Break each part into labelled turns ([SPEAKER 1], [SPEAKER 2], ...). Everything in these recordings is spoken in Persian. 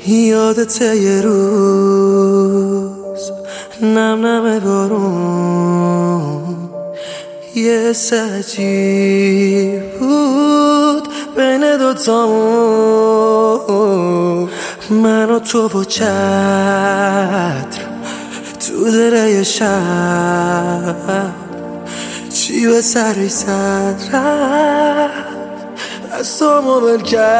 [SPEAKER 1] یادت یه روز نم نم بارون یه عجیب بود بین دوتامون، من و تو با چتر تو دره شب چی به سری سر رفت دستامو بل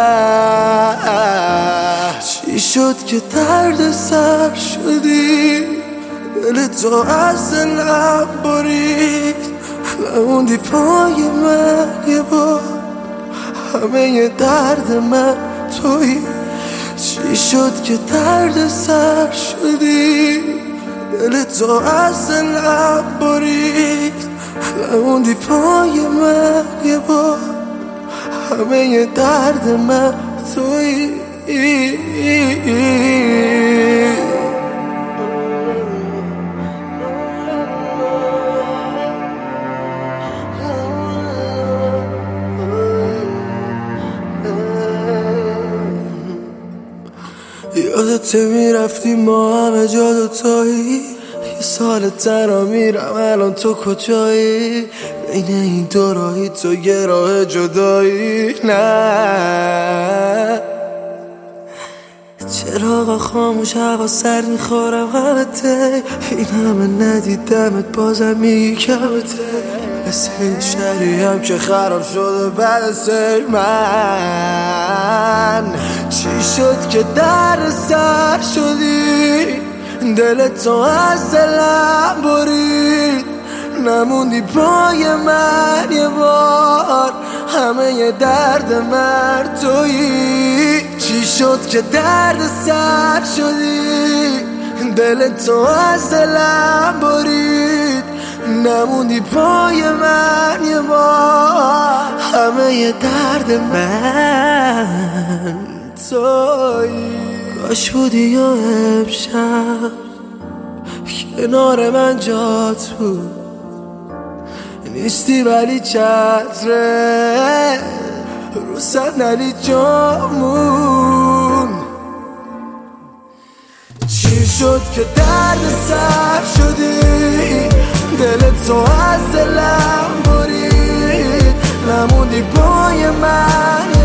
[SPEAKER 1] کرد. چی شد که درد سر شدی، دل تو از دلم برید، موندی پای من یه بار، همه درد من تویی. چی شد که درد سر شدی، دل تو از دلم برید، موندی پای من یه بار، همه درد من تویی. یادت میرفتی ما همه جا دوتایی، یه سال تنها میرم الان تو کجایی، بین این دو راهی تو یه راه جدایی. نه چراغا خاموش هوا سرد میخورم غلطه، این همه ندیدمت بازم میگی کمته، مثل این شهری هم که خراب شده بعد سیل. من چی شد که در سر شدی، دل تو از دلم برید، نموندی پای من یه بار، همه درد من تویی. چی شد که درد سر شدی، دل تو از دلم برید، نموندی پای من یه بار، همه درد من تویی. کاش بودی یا امشب کنار من جات بود، نیستی ولی چتره رو صندلی جامون. چی شد که درد سر شدی، دل تو از دلم برید، نموندی پای من